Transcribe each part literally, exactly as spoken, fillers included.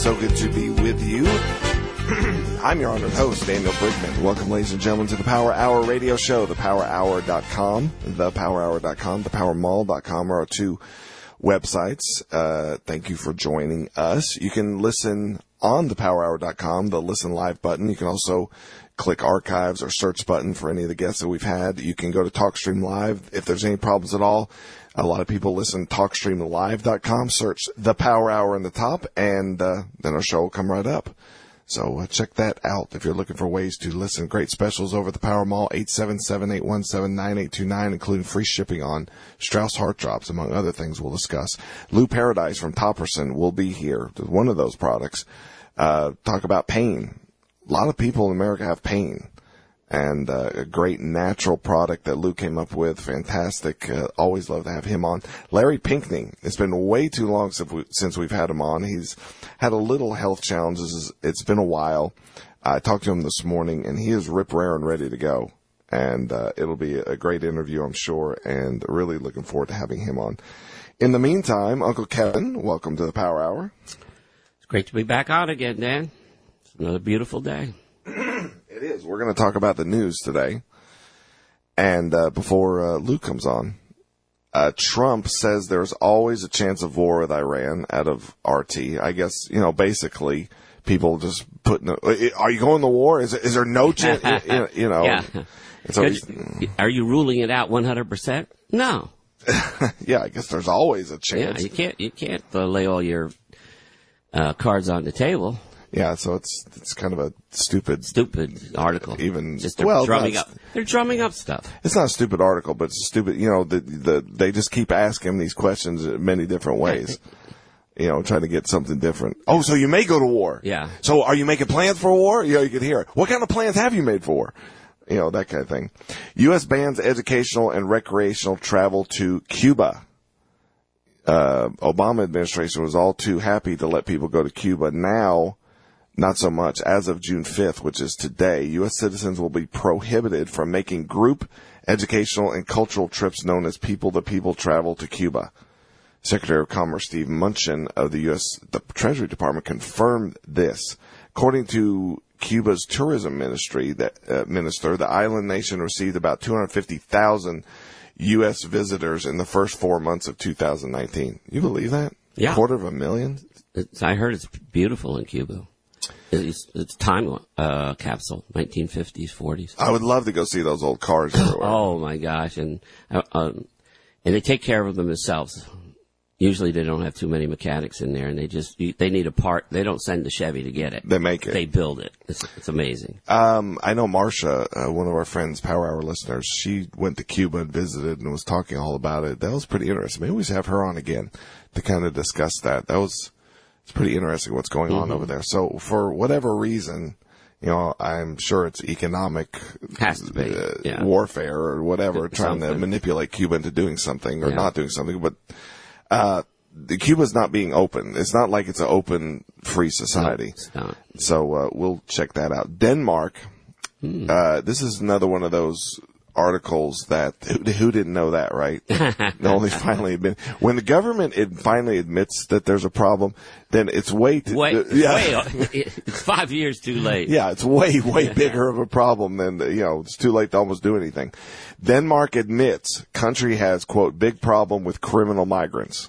So good to be with you. I'm your honored host, Daniel Brigman. Welcome, ladies and gentlemen, to the Power Hour radio show. the power hour dot com, the power hour dot com, the power mall dot com are our two websites. Uh, thank you for joining us. You can listen on the power hour dot com, the Listen Live button. You can also click archives or search button for any of the guests that we've had. You can go to TalkStream Live if there's any problems at all. A lot of people listen to talk stream live dot com, search the Power Hour in the top, and uh, then our show will come right up. So uh, check that out if you're looking for ways to listen. Great specials over at the Power Mall, eight seven seven, eight one seven, nine eight two nine, including free shipping on Strauss heart drops, among other things we'll discuss. Lou Paradise from Topperson will be here, one of those products. Uh, talk about pain. A lot of people in America have pain. And uh, a great natural product that Lou came up with. Fantastic. Uh, always love to have him on. Larry Pinkney. It's been way too long since, we, since we've had him on. He's had a little health challenges. It's been a while. I talked to him this morning, and he is rip-raring ready to go. And uh, it'll be a great interview, I'm sure, and really looking forward to having him on. In the meantime, Uncle Kevin, welcome to the Power Hour. It's great to be back on again, Dan. It's another beautiful day. It is. We're going to talk about the news today. And uh, before uh, Luke comes on, uh, Trump says there's always a chance of war with Iran out of R T. I guess, you know, basically people just putting, are you going to war? Is, is there no chance? you, you know. Yeah. So are you ruling it out one hundred percent? No. Yeah, I guess there's always a chance. Yeah, you can't, you can't uh, lay all your uh, cards on the table. Yeah, so it's it's kind of a stupid, stupid article. Even just they're well, drumming up. They're drumming up stuff. It's not a stupid article, but it's a stupid. You know, the the they just keep asking these questions in many different ways. You know, trying to get something different. Oh, so you may go to war. Yeah. So are you making plans for war? You know, you could hear it. What kind of plans have you made for war? You know, that kind of thing. U S bans educational and recreational travel to Cuba. Uh, Obama administration was all too happy to let people go to Cuba. Now, not so much. As of June fifth, which is today, U S citizens will be prohibited from making group educational and cultural trips known as people-to-people travel to Cuba. Secretary of Commerce Steve Mnuchin of the U S the Treasury Department confirmed this. According to Cuba's tourism ministry, that, uh, minister, the island nation received about two hundred fifty thousand U S visitors in the first four months of two thousand nineteen. You believe that? Yeah. A quarter of a million? It's, I heard it's beautiful in Cuba. It's, it's time uh, capsule, nineteen fifties, forties. I would love to go see those old cars everywhere. Oh my gosh, and uh, um, and they take care of them themselves. Usually, they don't have too many mechanics in there, and they just they need a part. They don't send the Chevy to get it. They make it. They build it. It's, it's amazing. Um, I know Marcia, uh, one of our friends, Power Hour listeners. She went to Cuba and visited and was talking all about it. That was pretty interesting. Maybe we should have her on again to kind of discuss that. That was. It's pretty interesting what's going on mm-hmm. over there. So for whatever reason, you know, I'm sure it's economic Has to be. Uh, Yeah. warfare or whatever, trying something. to manipulate Cuba into doing something or Yeah. not doing something. But uh, the Cuba's not being open. It's not like it's an open, free society. No, it's not. So uh, we'll check that out. Denmark. Mm. Uh, this is another one of those articles that who, who didn't know that, right? Only finally admit when the government it finally admits that there's a problem, then it's way too, way, uh, yeah. way it's five years too late. Yeah, it's way way bigger of a problem than you know. It's too late to almost do anything. Denmark admits country has quote big problem with criminal migrants.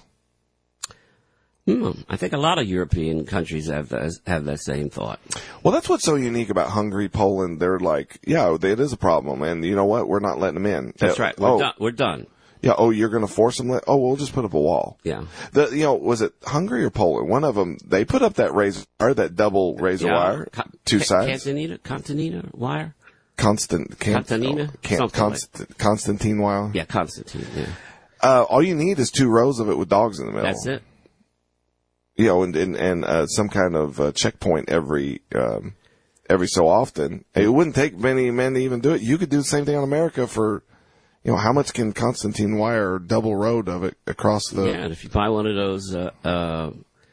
Hmm. I think a lot of European countries have the, have that same thought. Well, that's what's so unique about Hungary, Poland. They're like, yeah, it is a problem, and you know what? We're not letting them in. That's yeah, right. We're oh, done. We're done. Yeah. Oh, you're going to force them? Oh, we'll just put up a wall. Yeah. The you know was it Hungary or Poland? One of them they put up that razor wire, that double razor yeah. wire, Con- two Ca- sides. Cantonina, Cantonina wire. Constant, can, Constantina, oh, can, something Const, like. Constantine wire. Yeah, Constantine. Yeah. Uh, all you need is two rows of it with dogs in the middle. That's it. You know, and and, and uh, some kind of uh, checkpoint every um, every so often. It wouldn't take many men to even do it. You could do the same thing on America for, you know, how much can Constantine wire double road of it across the? Yeah, and if you buy one of those uh, uh,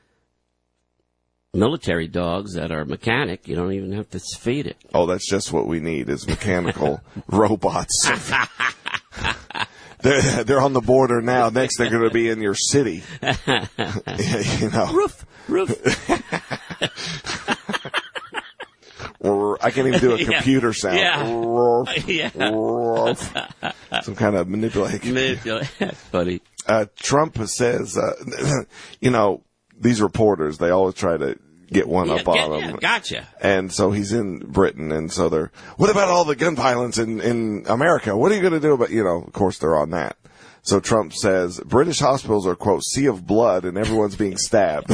military dogs that are mechanic, you don't even have to feed it. Oh, that's just what we need is mechanical robots. They're, they're on the border now. Next, they're going to be in your city. You know, Roof, roof. I can't even do a computer yeah. sound. Yeah. yeah. Some kind of manipulation. That's funny. Uh, Trump says, uh, you know, these reporters, they always try to get one Yeah, up on get- him. yeah, gotcha. And so he's in Britain, and so they're, what about all the gun violence in, in America? What are you going to do about, you know, of course they're on that. So Trump says, British hospitals are, quote, sea of blood, and everyone's being stabbed.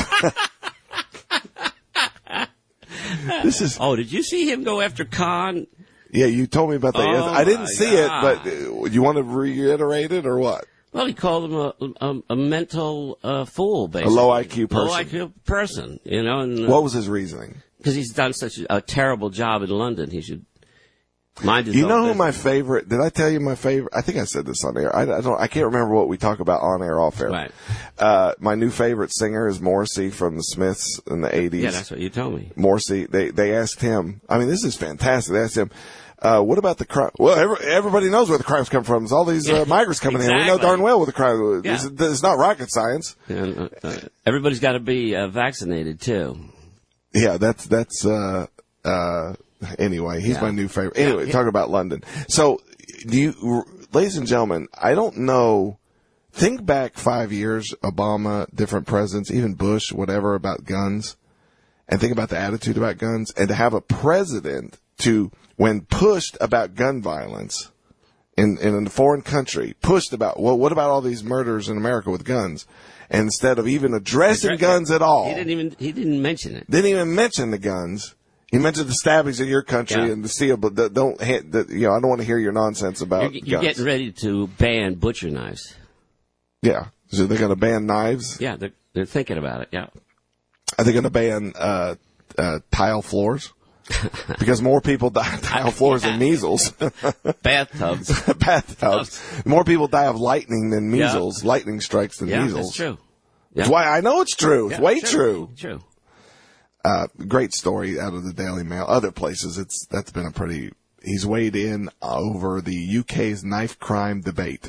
This is, Oh, did you see him go after Khan? yeah, you told me about that. Oh, I didn't my see God. it, but uh, you want to reiterate it or what? Well, he called him a a, a mental uh, fool, A basically. low I Q person. Low I Q person, you know. And, What was his reasoning? Because he's done such a, a terrible job in London, he should mind his You own know who business. my favorite? Did I tell you my favorite? I think I said this on air. I, I don't. I can't remember what we talk about on air, off air. Right. Uh, my new favorite singer is Morrissey from the Smiths in the eighties. Yeah, that's what you told me. Morrissey. They they asked him. I mean, this is fantastic. They asked him, uh, "What about the crime?" Well, every, everybody knows where the crimes come from. It's all these uh, migrants coming in. We know Exactly. darn well where the crime. Yeah. It's, it's not rocket science. And, uh, uh, everybody's got to be uh, vaccinated too. Yeah, that's that's. Uh, uh, anyway, he's Yeah. my new favorite. Anyway, Yeah. talking about London. So, do you, ladies and gentlemen, I don't know. Think back five years, Obama, different presidents, even Bush, whatever, about guns, and think about the attitude about guns, and to have a president to, when pushed about gun violence in in a foreign country, pushed about, well, what about all these murders in America with guns? And instead of even addressing guns at all, He didn't even he didn't mention it. didn't even mention the guns. He mentioned the stabbings in your country Yeah. and the seal, but the, don't hit the, you know, I don't want to hear your nonsense about You're, you're guns. getting ready to ban butcher knives. Yeah. So they're going to ban knives? Yeah, they're they're thinking about it. Yeah. Are they going to ban, uh, uh, tile floors? Because more people die of tile floors than measles. Bathtubs. Bathtubs. More people die of lightning than Yeah. measles, lightning strikes than Yeah, measles. that's true. That's Yeah. why I know it's true. It's Yeah, way true. True. Uh, great story out of the Daily Mail. Other places, it's, that's been a pretty, he's weighed in over the U K's knife crime debate.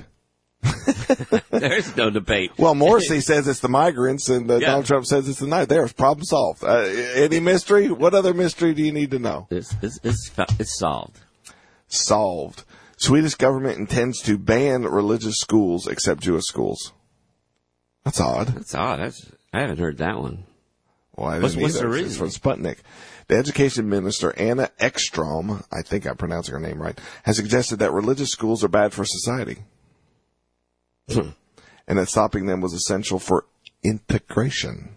There's no debate. Well, Morrissey says it's the migrants, and uh, Yeah. Donald Trump says it's the knife. There's problem solved. Uh, any mystery? What other mystery do you need to know? It's it's it's, it's solved. Solved. Swedish government intends to ban religious schools except Jewish schools. That's odd. That's odd. That's I haven't heard that one. Well, I What's- didn't what's either. the It's from reasoning? Sputnik. The education minister, Anna Ekstrom, I think I'm pronouncing her name right, has suggested that religious schools are bad for society. And that stopping them was essential for integration.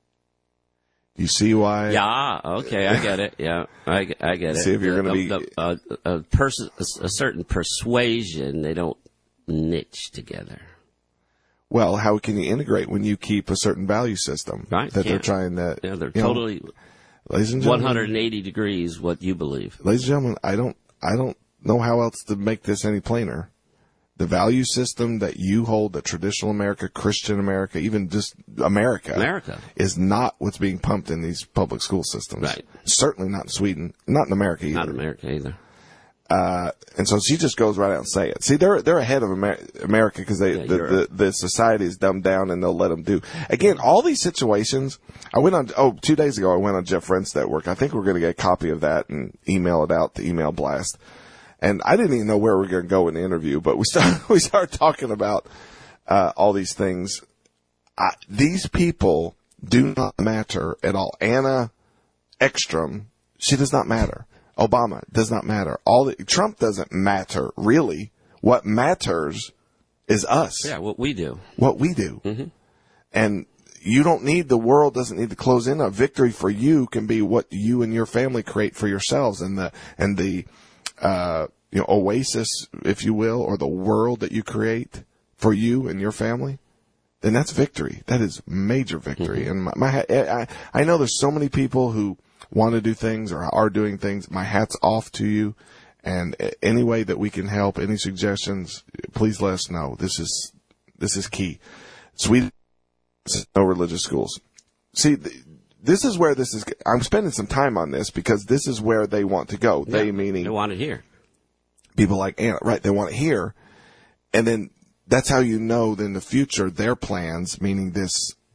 You see why? Yeah. Okay, I get it. Yeah, I, I get it. See if you're gonna The- be- the- a, a person, a, a certain persuasion. They don't niche together. Well, how can you integrate when you keep a certain value system Right, that they're can't. trying to? Yeah, they're you know, totally ladies and one gentlemen, hundred eighty degrees what you believe. ladies and gentlemen, I don't, I don't know how else to make this any plainer. The value system that you hold, that traditional America, Christian America, even just America, America. is not what's being pumped in these public school systems. Right. Certainly not in Sweden, not in America either. Not America either. Uh, and so she just goes right out and say it. See, they're they're ahead of Amer- America because they Yeah, the, Europe. the the society is dumbed down and they'll let them do. Again, all these situations. I went on. Oh, two days ago I went on Jeff Rent's network. I think we're going to get a copy of that and email it out to email blast. And I didn't even know where we were going to go in the interview, but we start we started talking about uh, all these things. I, these people do not matter at all. Anna Ekstrom, she does not matter. Obama does not matter. All the, Trump doesn't matter, really. What matters is us. Yeah, what we do. What we do. Mm-hmm. And you don't need, the world doesn't need to close in. A victory for you can be what you and your family create for yourselves, and the, and the, uh, you know, oasis, if you will, or the world that you create for you and your family. Then that's victory. That is major victory. Mm-hmm. And my, my I, I know there's so many people who want to do things or are doing things. My hat's off to you. And any way that we can help, any suggestions, please let us know. This is, this is key. Sweden, no religious schools. See, this is where this is, I'm spending some time on this because this is where they want to go. Yeah, they meaning. They want it here. People like Anna, right? They want it here. And then that's how you know that in the future, their plans, meaning this,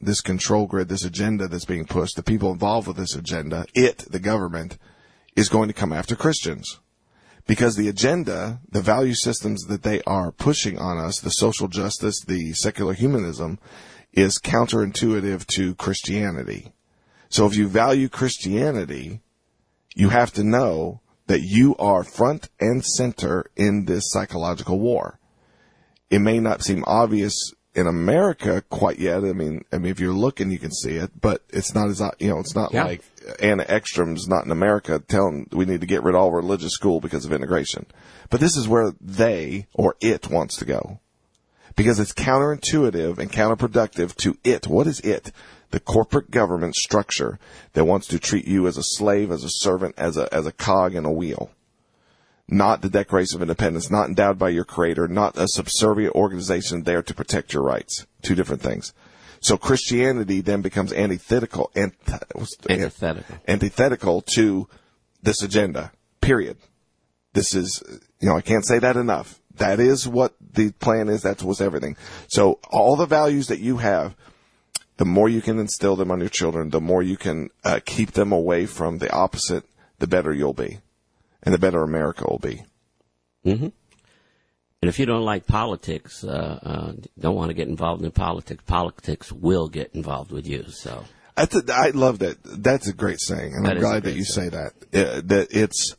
this control grid, this agenda that's being pushed, the people involved with this agenda, it, the government, is going to come after Christians. Because the agenda, the value systems that they are pushing on us, the social justice, the secular humanism, is counterintuitive to Christianity. So if you value Christianity, you have to know that you are front and center in this psychological war. It may not seem obvious in America quite yet. I mean, I mean, if you're looking, you can see it, but it's not as, you know, it's not Yeah. like Anna Ekstrom's not in America telling we need to get rid of all religious school because of integration. But this is where they, or it, wants to go. Because it's counterintuitive and counterproductive to it. What is it? The corporate government structure that wants to treat you as a slave, as a servant, as a, as a cog in a wheel. Not the Declaration of Independence, not endowed by your creator, not a subservient organization there to protect your rights. Two different things. So Christianity then becomes antithetical, anth- Antithetical. antithetical to this agenda, period. This is, you know, I can't say that enough. That is what the plan is. That's what's everything. So all the values that you have, the more you can instill them on your children, the more you can uh, keep them away from the opposite, the better you'll be. And the better America will be. Mm-hmm. And if you don't like politics, uh, uh, don't want to get involved in politics, politics will get involved with you. So That's a, I love that. That's a great saying. And That I'm is a glad that great you saying. say that. Uh, that it's,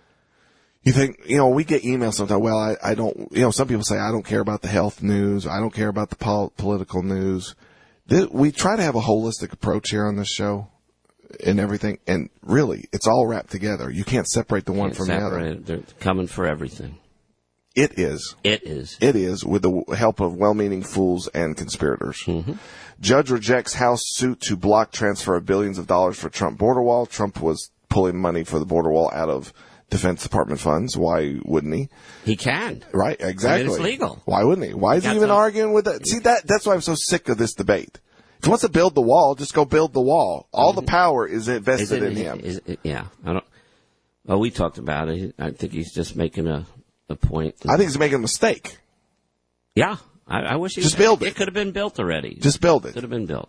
you think, you know, we get emails sometimes, well, I, I don't, you know, some people say, I don't care about the health news. I don't care about the pol- political news. Th- we try to have a holistic approach here on this show. And everything, and really, it's all wrapped together. You can't separate the one can't from the separate other. it. They're coming for everything. It is. It is. It is, with the help of well-meaning fools and conspirators. Mm-hmm. Judge rejects House suit to block transfer of billions of dollars for Trump border wall. Trump was pulling money for the border wall out of Defense Department funds. Why wouldn't he? He can. Right, exactly. I mean, it's legal. Why wouldn't he? Why is he That's even all. arguing with that? See, that that's why I'm so sick of this debate. If he wants to build the wall, just go build the wall. All the power is Is invested it, in him. is it, yeah. I don't. Well, we talked about it. I think he's just making a, a point. I think he's making a mistake. Yeah. I, I wish he Just build it. It could have been built already. Just build it. Could have been built.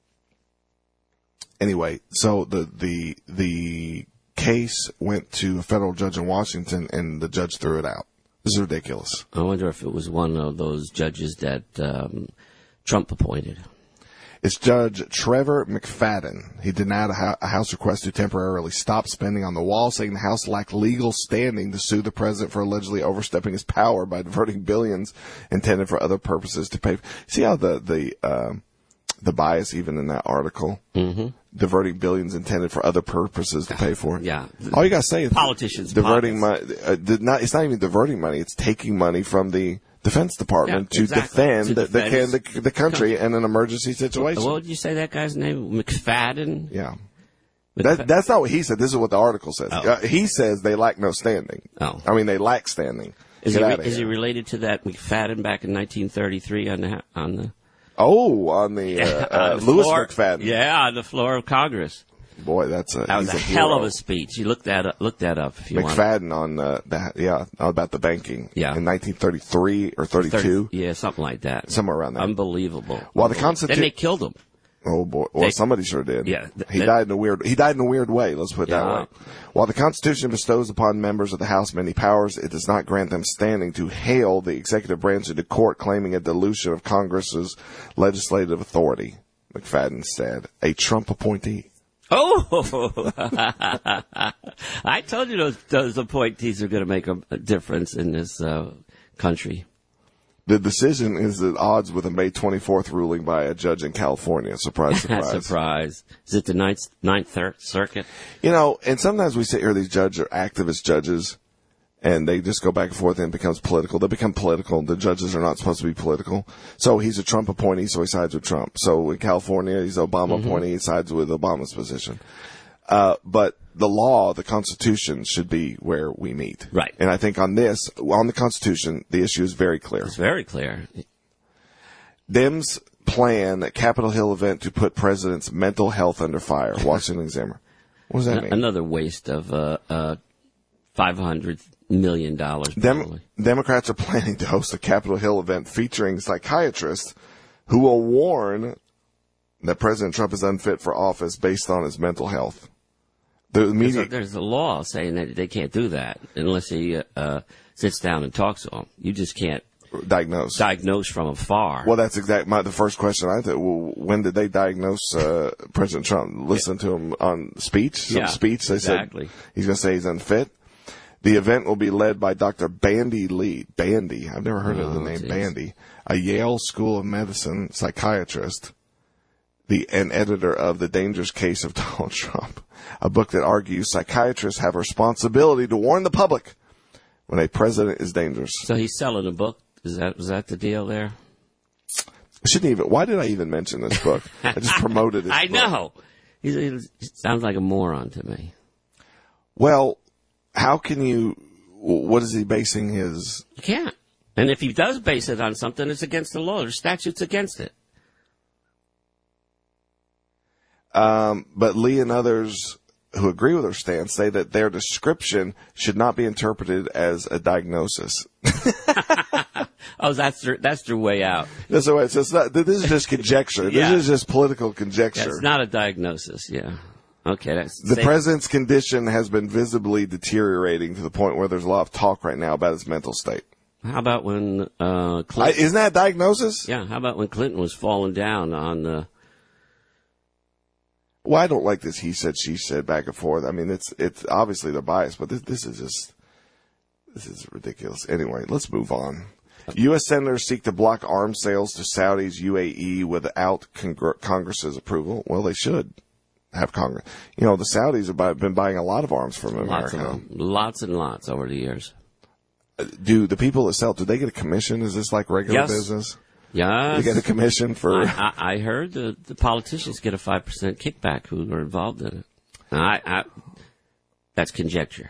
Anyway, so the the the case went to a federal judge in Washington, and the judge threw it out. This is ridiculous. I wonder if it was one of those judges that um, Trump appointed. It's Judge Trevor McFadden. He denied a, ho- a House request to temporarily stop spending on the wall, saying the House lacked legal standing to sue the president for allegedly overstepping his power by diverting billions intended for other purposes to pay. See how the the uh, the bias even in that article, mm-hmm. diverting billions intended for other purposes to pay for it. Yeah. All you gotta say is Politicians' diverting pockets. money. Uh, did not, it's not even diverting money. It's taking money from the Defense Department Yeah, to exactly. defend, To the, the, defend the, the country in an emergency situation. What did you say that guy's name? McFadden? Yeah. McFa- That, that's not what he said. This is what the article says. Oh. Uh, he says they lack no standing. Oh. I mean, they lack standing. Is Get he, re- outta is he here. related to that McFadden back in nineteen thirty-three on the ha- on the Oh, on the, uh, uh, on the Louis floor- McFadden. Yeah, on the floor of Congress. Boy, that's a, That was he's a, a hell hero. of a speech. You look that up, look that up if you want. McFadden on, uh, that, yeah, about the banking. Yeah. In nineteen thirty-three or thirty-two. thirty, yeah, something like that. Somewhere around there. Unbelievable. Well, the Unbelievable. Constitu- Then they killed him. Oh boy! Well, They- somebody sure did. Yeah, th- he that- died in a weird. He died in a weird way. Let's put it that Yeah. way. While the Constitution bestows upon members of the House many powers, it does not grant them standing to hail the executive branch into court, claiming a dilution of Congress's legislative authority. McFadden said, a Trump appointee. Oh, I told you those those appointees are going to make a, a difference in this uh, country. The decision is at odds with a May twenty-fourth ruling by a judge in California. Surprise, surprise. Surprise! Is it the ninth ninth thir- circuit? You know, and sometimes we sit here, these judges are activist judges, and they just go back and forth and it becomes political. They become political. The judges are not supposed to be political. So he's a Trump appointee, so he sides with Trump. So in California, he's an Obama Mm-hmm. appointee, he sides with Obama's position. Uh, but the law, the Constitution, should be where we meet. Right. And I think on this, on the Constitution, the issue is very clear. It's very clear. Dems plan at Capitol Hill event to put president's mental health under fire. Washington Examiner. What does that mean? Another waste of uh, uh, five hundred million dollars. Dem- Democrats are planning to host a Capitol Hill event featuring psychiatrists who will warn that President Trump is unfit for office based on his mental health. The media, there's, a, there's a law saying that they can't do that unless he uh, sits down and talks to him. You just can't diagnose diagnose from afar. Well, that's exactly my, the first question I thought. Well, when did they diagnose uh, President Trump? Listen yeah. to him on speech, some yeah, speech. They exactly. said he's going to say he's unfit. The event will be led by Doctor Bandy Lee. Bandy, I've never heard oh, of the name geez. Bandy. A Yale School of Medicine psychiatrist, the and editor of The Dangerous Case of Donald Trump, a book that argues psychiatrists have a responsibility to warn the public when a president is dangerous. So he's selling a book. Is that was that the deal there? I shouldn't even. Why did I even mention this book? I just promoted it. I book. know. He, he sounds like a moron to me. Well, how can you? What is he basing his? You can't. And if he does base it on something, it's against the law. There's statutes against it. Um, but Lee and others who agree with her stance say that their description should not be interpreted as a diagnosis. Oh, that's their, that's their way out. That's the way. So it's not, this is just conjecture. Yeah. This is just political conjecture. That's not a diagnosis. Yeah. Okay. That's the safe. President's condition has been visibly deteriorating to the point where there's a lot of talk right now about his mental state. How about when uh, Clinton? I, isn't that a diagnosis? Yeah. How about when Clinton was falling down on the? Well, I don't like this he said, she said back and forth. I mean, it's it's obviously they're biased, but this, this is just this is ridiculous. Anyway, let's move on. U S senators seek to block arms sales to Saudi's U A E without Congre- Congress's approval. Well, they should have Congress. You know, the Saudis have been buying a lot of arms from lots America. Of them. Lots and lots over the years. Do the people that sell, do they get a commission? Is this like regular yes. business? Yeah. They get a commission for... I, I, I heard the, the politicians get a five percent kickback who are involved in it. I, I, that's conjecture.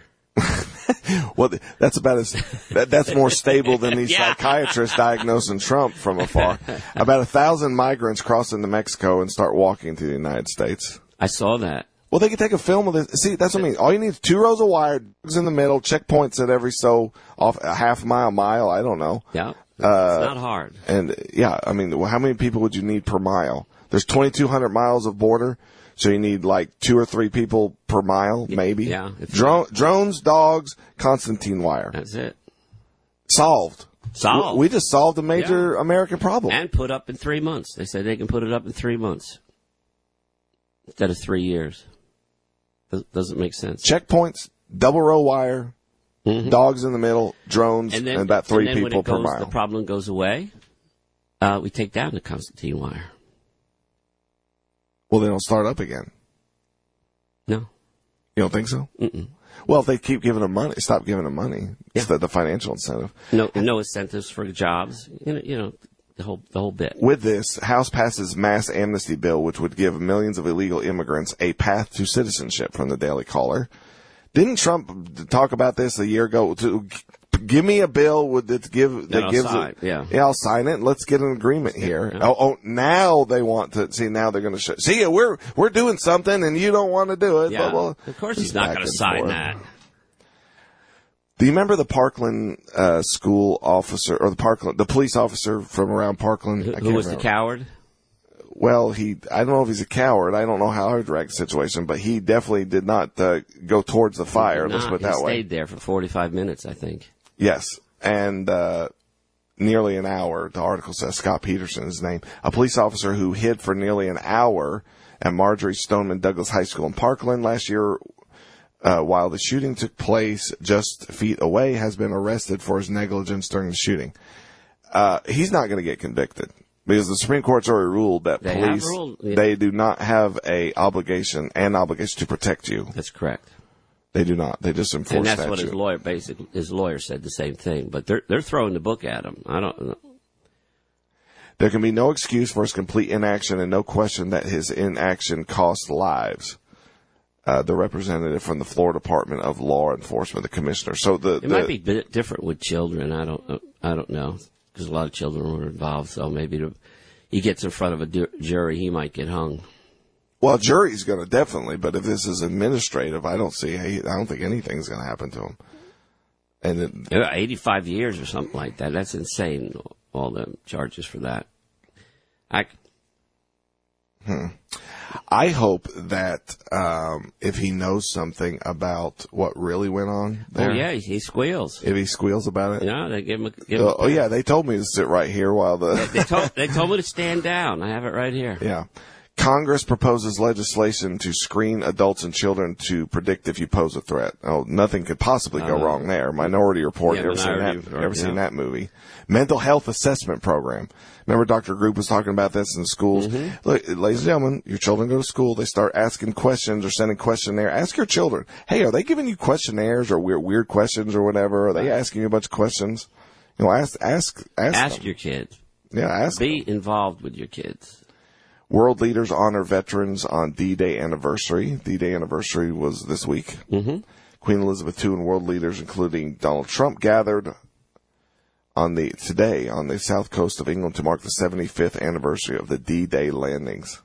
Well, that's about as that, that's more stable than these yeah. psychiatrists diagnosing Trump from afar. About a thousand migrants cross into Mexico and start walking to the United States. I saw that. Well, they could take a film of this. See, that's what I mean. All you need is two rows of wire, dogs in the middle, checkpoints at every so off a half mile, mile. I don't know. Yeah, it's uh, not hard. And yeah, I mean, how many people would you need per mile? There's twenty-two hundred miles of border. So you need like two or three people per mile, maybe. Yeah. Dro- drones, dogs, Constantine wire. That's it. Solved. Solved. We just solved a major yeah. American problem. And put up in three months. They say they can put it up in three months instead of three years. Doesn't make sense. Checkpoints, double row wire, mm-hmm. dogs in the middle, drones, and, then, and about three and then people when it per goes, mile. The problem goes away. Uh, we take down the Constantine wire. Well, they don't start up again. No. You don't think so? Mm-mm. Well, if they keep giving them money, stop giving them money. Yeah. It's the, the financial incentive. No, no incentives for jobs. You know, you know, the whole the whole bit. With this, House passes mass amnesty bill, which would give millions of illegal immigrants a path to citizenship. From the Daily Caller. Didn't Trump talk about this a year ago? To give me a bill with that give that I'll gives sign, it. Yeah, yeah, I'll sign it. And let's get an agreement here. Yeah. Oh, oh, now they want to see. Now they're going to show. See, we're we're doing something, and you don't want to do it. Yeah, but, well, of course he's not going to sign forth. that. Do you remember the Parkland uh, school officer or the Parkland the police officer from around Parkland? Who, I who can't was remember. the coward? Well, he, I don't know if he's a coward. I don't know how I would react to the situation, but he definitely did not uh, go towards the fire. Let's put it that he way. He stayed there for forty-five minutes, I think. Yes. And, uh, nearly an hour, the article says, Scott Peterson is his name, a police officer who hid for nearly an hour at Marjorie Stoneman Douglas High School in Parkland last year, uh, while the shooting took place just feet away, has been arrested for his negligence during the shooting. Uh, he's not going to get convicted. Because the Supreme Court's already ruled that they police, ruled, yeah. they do not have a obligation, an obligation to protect you. That's correct. They do not. They just enforce and that's statute. what his lawyer basically, his lawyer said the same thing. But they're they're throwing the book at him. I don't know. There can be no excuse for his complete inaction and no question that his inaction cost lives. Uh, the representative from the Florida Department of Law Enforcement, the commissioner. So the, it the, might be a bit different with children. I don't I don't know. Because a lot of children were involved, so maybe the, he gets in front of a du- jury, he might get hung. Well, jury's going to definitely, but if this is administrative, I don't see, I don't think anything's going to happen to him. And it, Yeah, eighty-five years or something like that. That's insane, all the charges for that. I, Hmm. I hope that um, if he knows something about what really went on there. Oh, yeah, he, he squeals. If he squeals about it. Yeah, they give him a... Give him Uh, a oh, yeah, they told me to sit right here while the... they, told, they told me to stand down. I have it right here. Yeah. Congress proposes legislation to screen adults and children to predict if you pose a threat. Oh, nothing could possibly go uh, wrong there. Minority Report. Yeah, you ever seen that? Report, you ever yeah. seen that movie? Mental health assessment program. Remember Doctor Group was talking about this in schools? Mm-hmm. Look, ladies and gentlemen, your children go to school. They start asking questions or sending questionnaire. Ask your children, hey, are they giving you questionnaires or weird, weird questions or whatever? Are they asking you a bunch of questions? You know, ask, ask, ask, ask them. your kids. Yeah, ask Be them. involved with your kids. World leaders honor veterans on D-Day anniversary. D-Day anniversary was this week. Mm-hmm. Queen Elizabeth the Second and world leaders, including Donald Trump, gathered on the today on the south coast of England to mark the seventy-fifth anniversary of the D-Day landings.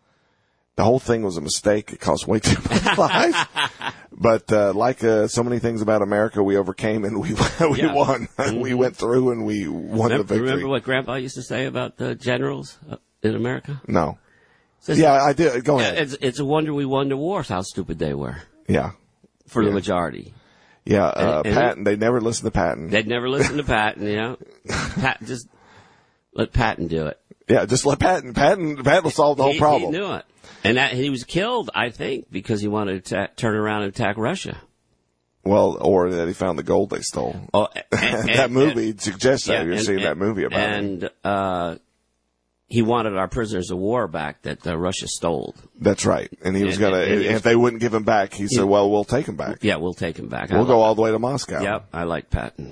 The whole thing was a mistake. It cost way too much lives. But uh, like uh, so many things about America, we overcame and we we Yeah. won. Mm-hmm. We went through and we won remember, the victory. Remember what Grandpa used to say about the generals in America? No. Says, Yeah, I did. Go ahead. It's, it's a wonder we won the wars, how stupid they were. Yeah. For Yeah. the majority. Yeah, uh, And- and Patton, they never listened to Patton. They'd never listen to Patton, you know. Pat, just let Patton do it. Yeah, just let Patton, Patton, Patton will solve the whole he, problem. He knew it. And that, he was killed, I think, because he wanted to ta- turn around and attack Russia. Well, or that he found the gold they stole. Oh, and, that and, movie and, suggests that. yeah, You've and, seen and, that movie about it. And uh, he wanted our prisoners of war back that uh, Russia stole. That's right. And he was and, going and, to, and if they wouldn't give him back, he said, well, we'll take him back. Yeah, we'll take him back. We'll I go like, all the way to Moscow. Yep, I like Patton.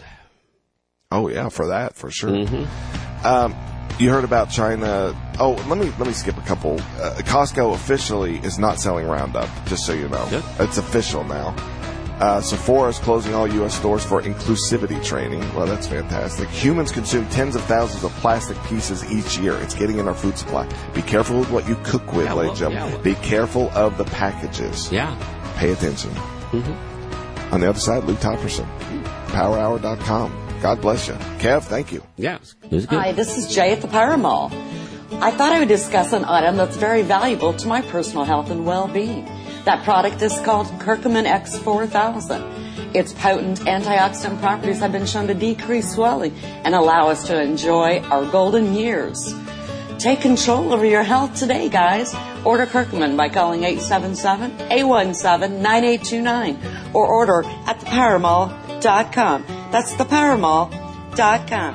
Oh, yeah, for that, for sure. Mm-hmm. Um, you heard about China. Oh, let me let me skip a couple. Uh, Costco officially is not selling Roundup, just so you know. Good. It's official now. Uh, Sephora is closing all U S stores for inclusivity training. Well, that's fantastic. Humans consume tens of thousands of plastic pieces each year. It's getting in our food supply. Be careful with what you cook with, Yeah, ladies and well, gentlemen. yeah, well. Be careful of the packages. Yeah. Pay attention. Mm-hmm. On the other side, Lou Topperson, power hour dot com. God bless you. Kev, thank you. Yeah, it was good. Hi, this is Jay at the Power Mall. I thought I would discuss an item that's very valuable to my personal health and well-being. That product is called Curcumin X four thousand. Its potent antioxidant properties have been shown to decrease swelling and allow us to enjoy our golden years. Take control over your health today, guys. Order Curcumin by calling eight seven seven, eight one seven, nine eight two nine or order at the power mall dot com. That's the power mall dot com.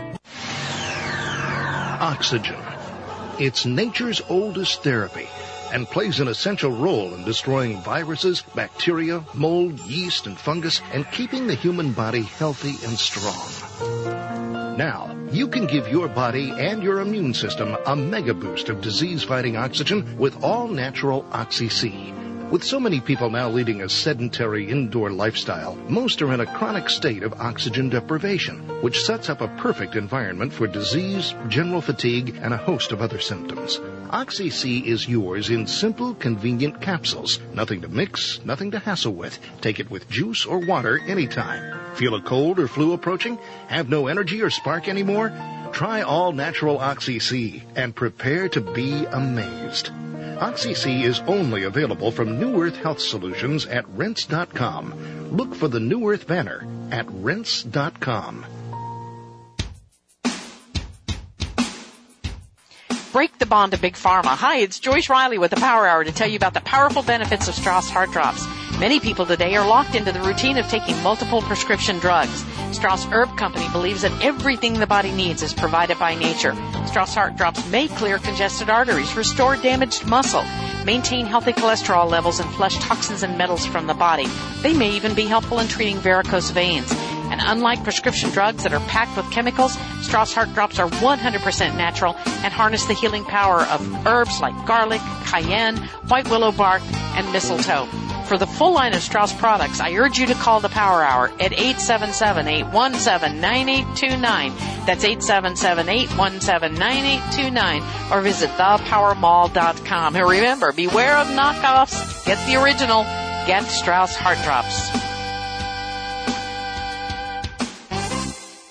Oxygen. It's nature's oldest therapy and plays an essential role in destroying viruses, bacteria, mold, yeast, and fungus, and keeping the human body healthy and strong. Now, you can give your body and your immune system a mega boost of disease-fighting oxygen with all-natural Oxy-C. With so many people now leading a sedentary indoor lifestyle, most are in a chronic state of oxygen deprivation, which sets up a perfect environment for disease, general fatigue, and a host of other symptoms. Oxy-C is yours in simple, convenient capsules. Nothing to mix, nothing to hassle with. Take it with juice or water anytime. Feel a cold or flu approaching? Have no energy or spark anymore? Try all-natural Oxy-C and prepare to be amazed. Oxy-C is only available from New Earth Health Solutions at Rense dot com. Look for the New Earth banner at Rense dot com. Break the bond to Big Pharma. Hi, it's Joyce Riley with the Power Hour to tell you about the powerful benefits of Strauss Heart Drops. Many people today are locked into the routine of taking multiple prescription drugs. Strauss Herb Company believes that everything the body needs is provided by nature. Strauss Heart Drops may clear congested arteries, restore damaged muscle, maintain healthy cholesterol levels, and flush toxins and metals from the body. They may even be helpful in treating varicose veins. And unlike prescription drugs that are packed with chemicals, Strauss Heart Drops are one hundred percent natural and harness the healing power of herbs like garlic, cayenne, white willow bark, and mistletoe. For the full line of Strauss products, I urge you to call the Power Hour at eight seven seven, eight one seven, nine eight two nine. That's eight seven seven, eight one seven, nine eight two nine. Or visit the power mall dot com. And remember, beware of knockoffs. Get the original. Get Strauss Heart Drops.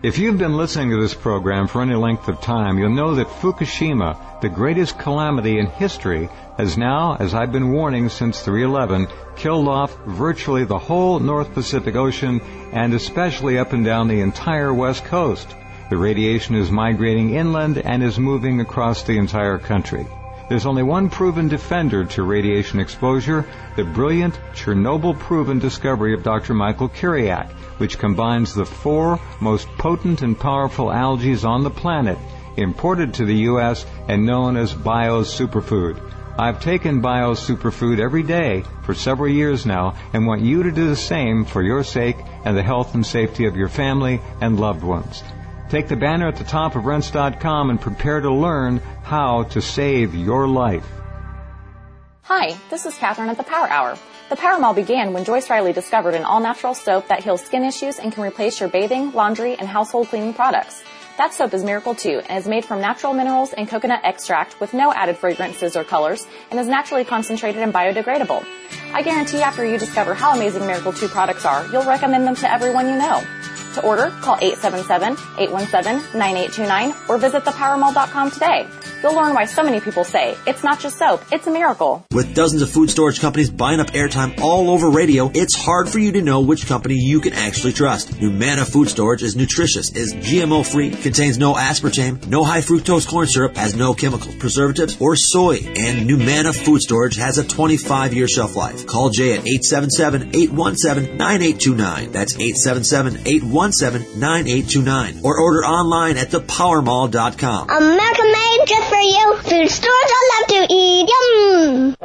If you've been listening to this program for any length of time, you'll know that Fukushima, the greatest calamity in history, has now, as I've been warning since three eleven, killed off virtually the whole North Pacific Ocean and especially up and down the entire West Coast. The radiation is migrating inland and is moving across the entire country. There's only one proven defender to radiation exposure, the brilliant Chernobyl-proven discovery of Doctor Michael Kiriak, which combines the four most potent and powerful algae on the planet, imported to the U S and known as bio-superfood. I've taken bio-superfood every day for several years now and want you to do the same for your sake and the health and safety of your family and loved ones. Take the banner at the top of rense dot com and prepare to learn how to save your life. Hi, this is Catherine at the Power Hour. The Power Mall began when Joyce Riley discovered an all-natural soap that heals skin issues and can replace your bathing, laundry, and household cleaning products. That soap is Miracle two and is made from natural minerals and coconut extract with no added fragrances or colors and is naturally concentrated and biodegradable. I guarantee after you discover how amazing Miracle two products are, you'll recommend them to everyone you know. To order, call eight seven seven, eight one seven, nine eight two nine or visit the power mall dot com today. You'll learn why so many people say it's not just soap, it's a miracle. With dozens of food storage companies buying up airtime all over radio, it's hard for you to know which company you can actually trust. Numana Food Storage is nutritious, is G M O-free, contains no aspartame, no high fructose corn syrup, has no chemicals, preservatives, or soy. And Numana Food Storage has a twenty-five year shelf life. Call Jay at eight seven seven, eight one seven, nine eight two nine. That's eight seven seven, eight one seven, nine eight two nine. Or order online at the power mall dot com. American made just for you. Food stores I love to eat. Yum!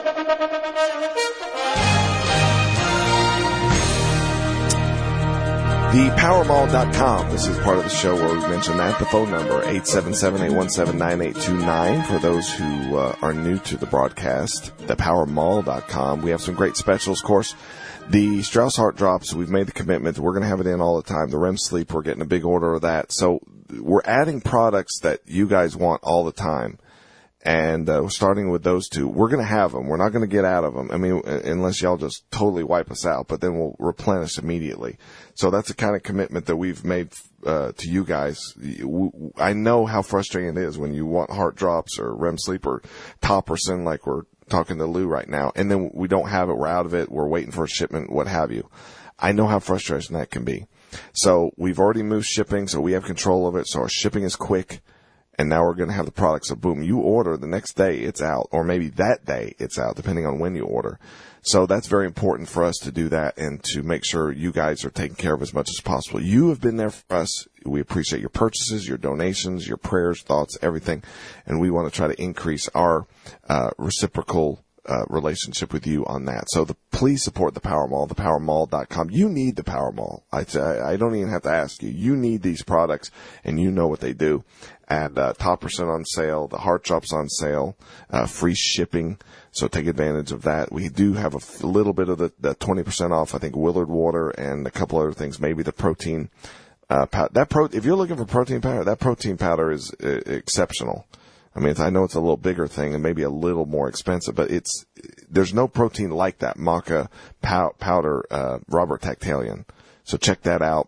the power mall dot com. This is part of the show where we mention that. The phone number, eight seven seven, eight one seven, nine eight two nine. For those who uh, are new to the broadcast, the power mall dot com. We have some great specials, of course. The Strauss Heart Drops, we've made the commitment. We're going to have it in all the time. The R E M Sleep, we're getting a big order of that. So we're adding products that you guys want all the time. And uh, starting with those two, we're going to have them. We're not going to get out of them. I mean, unless y'all just totally wipe us out, but then we'll replenish immediately. So that's the kind of commitment that we've made uh, to you guys. I know how frustrating it is when you want Heart Drops or R E M Sleep or Topricin, like we're talking to Lou right now, and then we don't have it, we're out of it, we're waiting for a shipment, what have you. I know how frustrating that can be. So we've already moved shipping, so we have control of it, so our shipping is quick, and now we're going to have the product. So boom, you order, the next day it's out, or maybe that day it's out, depending on when you order. So that's very important for us to do that and to make sure you guys are taken care of as much as possible. You have been there for us. We appreciate your purchases, your donations, your prayers, thoughts, everything. And we want to try to increase our uh, reciprocal uh, relationship with you on that. So the, please support the Power Mall, the power mall dot com. You need the Power Mall. I, I don't even have to ask you. You need these products, and you know what they do. And uh, Topricin on sale, the Heart Drops on sale, uh, free shipping. So take advantage of that. We do have a f- little bit of the, the twenty percent off, I think, Willard Water and a couple other things, maybe the protein uh, powder. That pro- if you're looking for protein powder, that protein powder is uh, exceptional. I mean, it's, I know it's a little bigger thing and maybe a little more expensive, but it's there's no protein like that maca pow- powder, uh, Robert Tactalian. So check that out.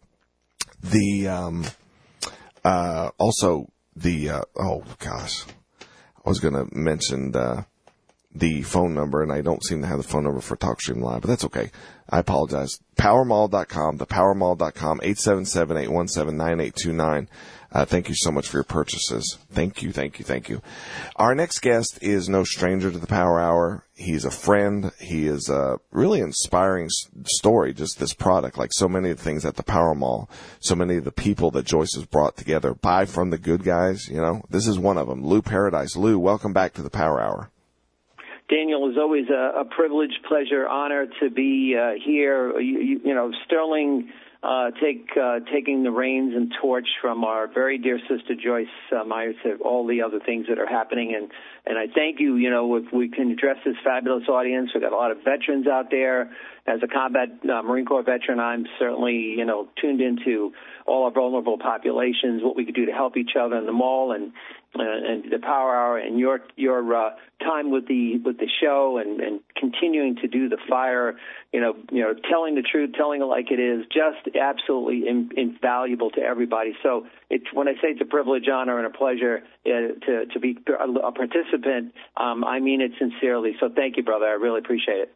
The um, uh, also the uh, oh gosh, I was going to mention the. the phone number, and I don't seem to have the phone number for TalkStream Live, but that's okay. I apologize. power mall dot com, the power mall dot com, eight seven seven, eight one seven, nine eight two nine. Uh, thank you so much for your purchases. Thank you, thank you, thank you. Our next guest is no stranger to the Power Hour. He's a friend. He is a really inspiring story, just this product, like so many of the things at the Power Mall, so many of the people that Joyce has brought together. Buy from the good guys, you know. This is one of them. Lou Paradise. Lou, welcome back to the Power Hour. Daniel, it's always a, a privilege, pleasure, honor to be uh, here. You, you, you know, Sterling uh, take uh, taking the reins and torch from our very dear sister Joyce uh, Myers to all the other things that are happening. And, and I thank you, you know, if we can address this fabulous audience. We've got a lot of veterans out there, as a combat uh, Marine Corps veteran, I'm certainly, you know, tuned into all our vulnerable populations, what we could do to help each other in the mall, and uh, and the Power Hour, and your your uh, time with the with the show, and, and continuing to do the fire, you know, you know, telling the truth, telling it like it is, just absolutely in, invaluable to everybody. So it's when I say it's a privilege, honor, and a pleasure uh, to to be a, a participant, um, I mean it sincerely. So thank you, brother. I really appreciate it.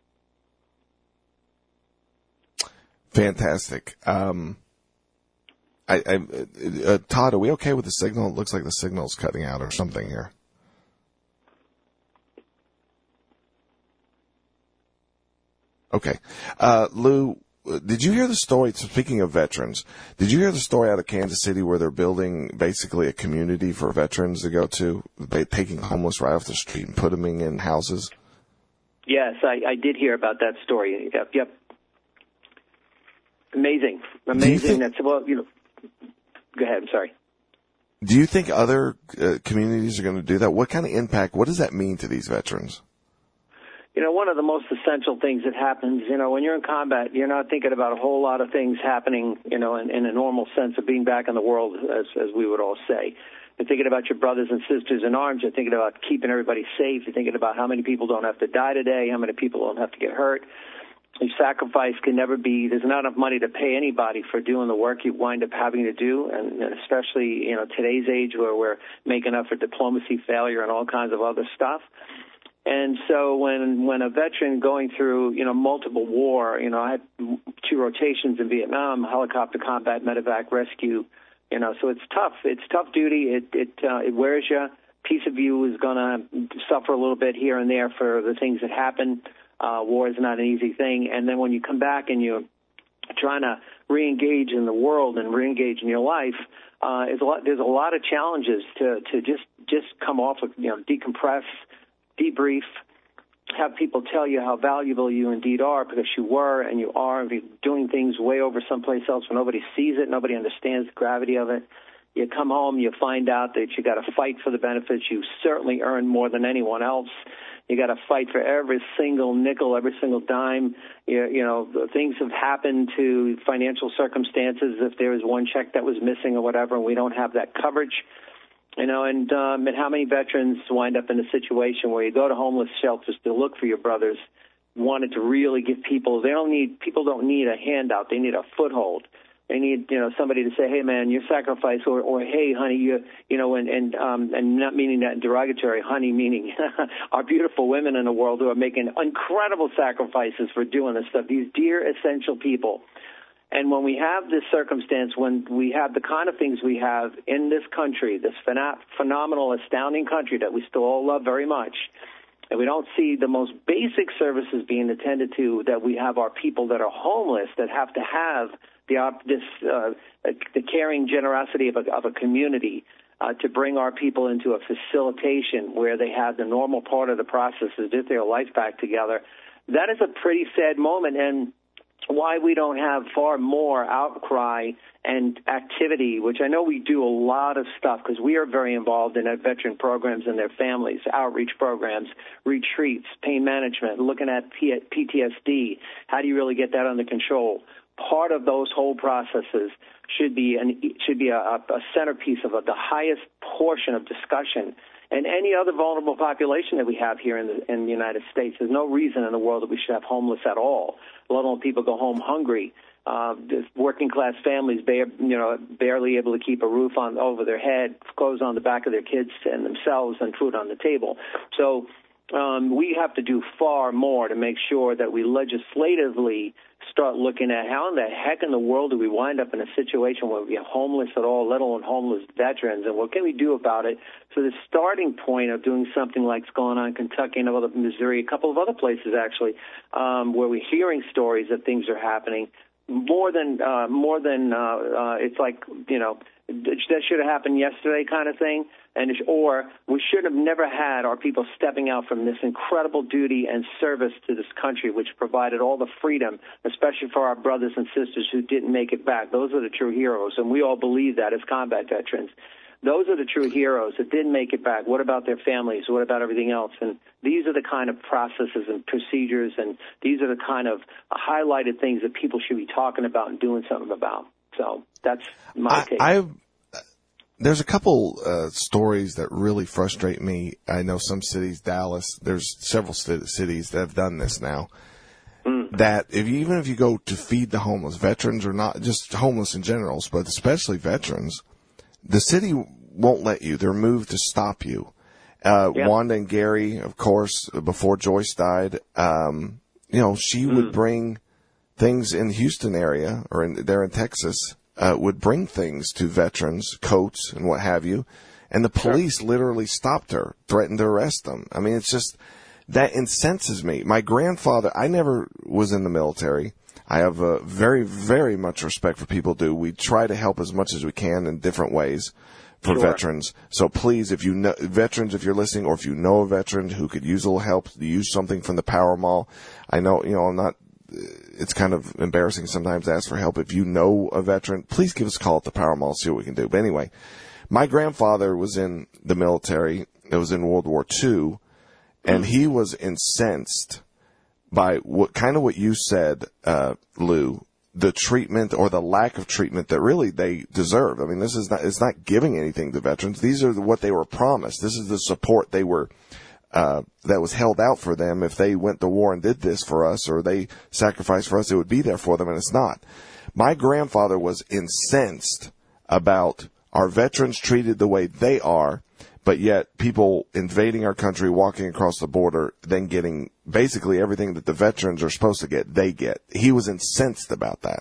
Fantastic. Um, I, I uh, Todd, are we okay with the signal? It looks like the signal's cutting out or something here. Okay. Uh, Lou, did you hear the story, speaking of veterans, did you hear the story out of Kansas City where they're building basically a community for veterans to go to, they, taking homeless right off the street and putting them in houses? Yes, I, I did hear about that story. Yep, yep. Amazing. Amazing. Think, That's, well, you know, go ahead. I'm sorry. Do you think other uh, communities are going to do that? What kind of impact, what does that mean to these veterans? You know, one of the most essential things that happens, you know, when you're in combat, you're not thinking about a whole lot of things happening, you know, in, in a normal sense of being back in the world, as, as we would all say. You're thinking about your brothers and sisters in arms. You're thinking about keeping everybody safe. You're thinking about how many people don't have to die today, how many people don't have to get hurt. Your sacrifice can never be, there's not enough money to pay anybody for doing the work you wind up having to do, and, and especially, you know, today's age where we're making up for diplomacy failure and all kinds of other stuff. And so when when a veteran going through, you know, multiple war, you know, I had two rotations in Vietnam, helicopter combat, medevac, rescue, you know, so it's tough. It's tough duty. It it uh, it wears you. Piece of you is going to suffer a little bit here and there for the things that happen. Uh, war is not an easy thing. And then when you come back and you're trying to re-engage in the world and re-engage in your life, uh, is a lot, there's a lot of challenges to, to just, just come off of, you know, decompress, debrief, have people tell you how valuable you indeed are, because you were and you are, and you're doing things way over someplace else where nobody sees it, nobody understands the gravity of it. You come home, you find out that you got to fight for the benefits. You certainly earn more than anyone else. You got to fight for every single nickel, every single dime. You, you know, things have happened to financial circumstances. If there is one check that was missing or whatever, and we don't have that coverage, you know, and um, and how many veterans wind up in a situation where you go to homeless shelters to look for your brothers, wanted to really give people, they don't need, people don't need a handout. They need a foothold. They need, you know, somebody to say, hey, man, your sacrifice, or, or hey, honey, you, you know, and, and, um, and not meaning that derogatory, honey, meaning our beautiful women in the world who are making incredible sacrifices for doing this stuff, these dear, essential people. And when we have this circumstance, when we have the kind of things we have in this country, this phen- phenomenal, astounding country that we still all love very much, and we don't see the most basic services being attended to, that we have our people that are homeless that have to have the uh, this uh, the caring generosity of a, of a community uh, to bring our people into a facilitation where they have the normal part of the process to get their life back together. That is a pretty sad moment, and why we don't have far more outcry and activity, which I know we do a lot of stuff because we are very involved in our veteran programs and their families, outreach programs, retreats, pain management, looking at P T S D. How do you really get that under control? Part of those whole processes should be an, should be a, a centerpiece of a, the highest portion of discussion. And any other vulnerable population that we have here in the, in the United States, there's no reason in the world that we should have homeless at all, let alone people go home hungry. Uh, working class families, bare, you know, barely able to keep a roof on over their head, clothes on the back of their kids and themselves, and food on the table. So um, we have to do far more to make sure that we legislatively start looking at how in the heck in the world do we wind up in a situation where we are homeless at all, let alone homeless veterans, and what can we do about it? So the starting point of doing something like what's going on in Kentucky and other Missouri, a couple of other places actually, um, where we're hearing stories that things are happening, more than uh, more than uh, uh, it's like, you know, that should have happened yesterday kind of thing. And or we should have never had our people stepping out from this incredible duty and service to this country, which provided all the freedom, especially for our brothers and sisters who didn't make it back. Those are the true heroes, and we all believe that as combat veterans. those are the true heroes that didn't make it back. What about their families? What about everything else? And these are the kind of processes and procedures, and these are the kind of highlighted things that people should be talking about and doing something about. So that's my I, take. I've, there's a couple uh, stories that really frustrate me. I know some cities, Dallas, there's several st- cities that have done this now. Mm. That if you, even if you go to feed the homeless, veterans or not, just homeless in general, but especially veterans, the city won't let you. They're moved to stop you. Uh, yeah. Wanda and Gary, of course, before Joyce died, um, you know, she mm. would bring things in the Houston area or in, there in Texas, uh, would bring things to veterans, coats and what have you. And the police sure. literally stopped her, threatened to arrest them. I mean, it's just, that incenses me. My grandfather, I never was in the military. I have a very, very much respect for people do. We try to help as much as we can in different ways for sure. veterans. So please, if you know veterans, if you're listening, or if you know a veteran who could use a little help, use something from the Power Mall. I know, you know, I'm not, it's kind of embarrassing sometimes to ask for help. If you know a veteran, please give us a call at the Power Mall, see what we can do. But anyway, my grandfather was in the military. It was in World War Two. And he was incensed by what kind of what you said, uh, Lou, the treatment or the lack of treatment that really they deserve. I mean, this is not, it's not giving anything to veterans. These are what they were promised. This is the support they were, uh, that was held out for them. If they went to war and did this for us or they sacrificed for us, it would be there for them, and it's not. My grandfather was incensed about our veterans treated the way they are, but yet people invading our country, walking across the border, then getting basically everything that the veterans are supposed to get, they get. He was incensed about that.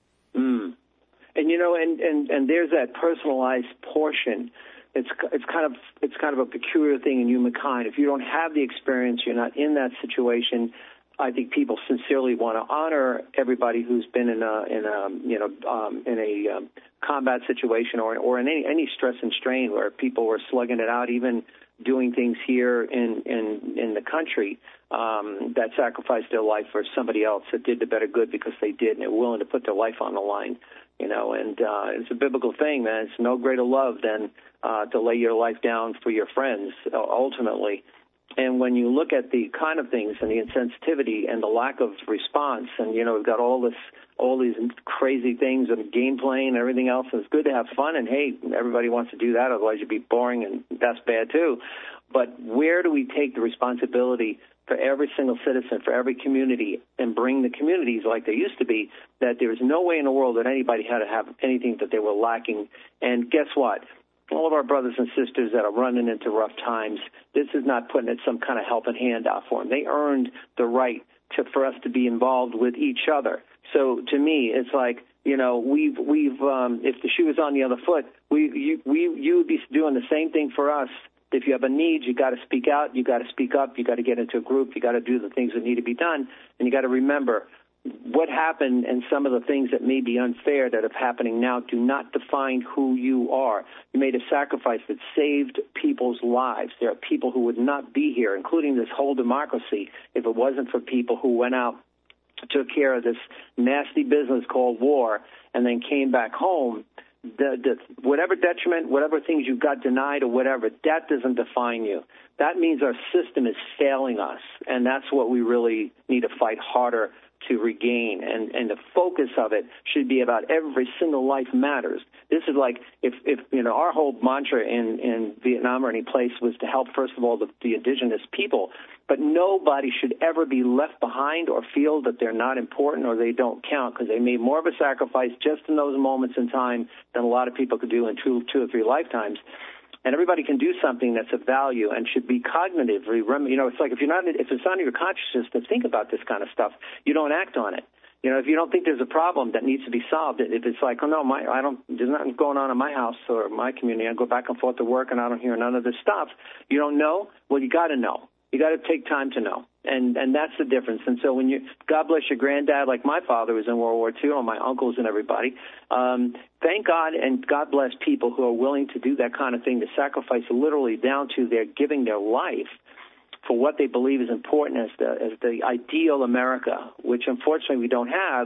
Mm. And, you know, and, and, and there's that personalized portion. It's it's kind of it's kind of a peculiar thing in humankind. If you don't have the experience, you're not in that situation. I think people sincerely want to honor everybody who's been in a in a you know um, in a um, combat situation or or in any any stress and strain where people were slugging it out, even doing things here in in in the country um, that sacrificed their life for somebody else that did the better good because they did and they were willing to put their life on the line. You know, and uh, it's a biblical thing, man. It's no greater love than uh, to lay your life down for your friends, uh, ultimately. And when you look at the kind of things and the insensitivity and the lack of response, and, you know, we've got all this, all these crazy things and game playing and everything else, and it's good to have fun, and, hey, everybody wants to do that, otherwise you'd be boring, and that's bad, too. But where do we take the responsibility for every single citizen, for every community, and bring the communities like they used to be, that there is no way in the world that anybody had to have anything that they were lacking? And guess what? All of our brothers and sisters that are running into rough times, this is not putting it some kind of helping hand out for them. They earned the right to, for us to be involved with each other. So to me, it's like, you know, we've, we've, um, if the shoe was on the other foot, we, you, we, you would be doing the same thing for us. If you have a need, you got to speak out, you got to speak up, you got to get into a group, you got to do the things that need to be done, and you got to remember what happened and some of the things that may be unfair that are happening now do not define who you are. You made a sacrifice that saved people's lives. There are people who would not be here, including this whole democracy, if it wasn't for people who went out, took care of this nasty business called war, and then came back home. The, the, whatever detriment, whatever things you got denied or whatever, that doesn't define you. That means our system is failing us, and that's what we really need to fight harder to regain. And, and the focus of it should be about every single life matters. This is like if, if you know, our whole mantra in, in Vietnam or any place was to help, first of all, the, the indigenous people. But nobody should ever be left behind or feel that they're not important or they don't count because they made more of a sacrifice just in those moments in time than a lot of people could do in two, two or three lifetimes. And everybody can do something that's of value and should be cognitive. You know, it's like if you're not, if it's not in your consciousness to think about this kind of stuff, you don't act on it. You know, if you don't think there's a problem that needs to be solved, if it's like, oh no, my, I don't, there's nothing going on in my house or my community. I go back and forth to work and I don't hear none of this stuff. You don't know? Well, you got to know. You got to take time to know, and and that's the difference. And so when you, God bless your granddad, like my father was in World War Two, and my uncles and everybody. Um, thank God, and God bless people who are willing to do that kind of thing, to sacrifice literally down to their giving their life for what they believe is important as the as the ideal America, which unfortunately we don't have.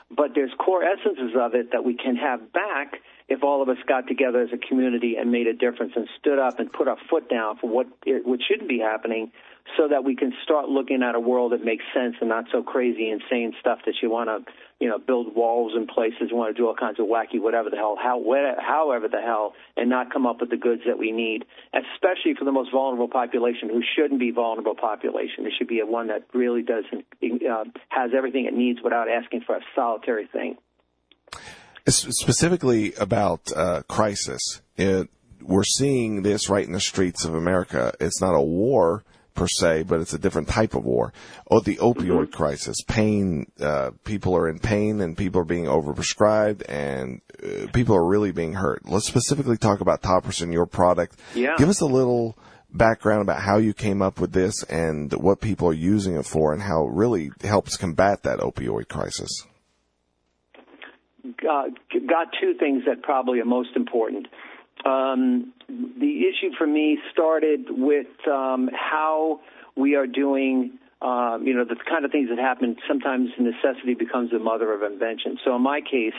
but there's core essences of it that we can have back if all of us got together as a community and made a difference and stood up and put our foot down for what it, what shouldn't be happening, so that we can start looking at a world that makes sense and not so crazy, insane stuff that you want to, you know, build walls in places, you want to do all kinds of wacky whatever the hell, how, however the hell, and not come up with the goods that we need, especially for the most vulnerable population who shouldn't be vulnerable population. It should be a one that really does uh, has everything it needs without asking for a solitary thing. Specifically about uh, crisis, it, we're seeing this right in the streets of America. It's not a war per se, but it's a different type of war. Oh, the opioid mm-hmm. crisis, pain. Uh, people are in pain, and people are being overprescribed, and uh, people are really being hurt. Let's specifically talk about Topricin, your product. Yeah. Give us a little background about how you came up with this and what people are using it for, and how it really helps combat that opioid crisis. Uh, got two things that probably are most important. Um, the issue for me started with um, how we are doing, um, you know, the kind of things that happen. Sometimes necessity becomes the mother of invention. So in my case,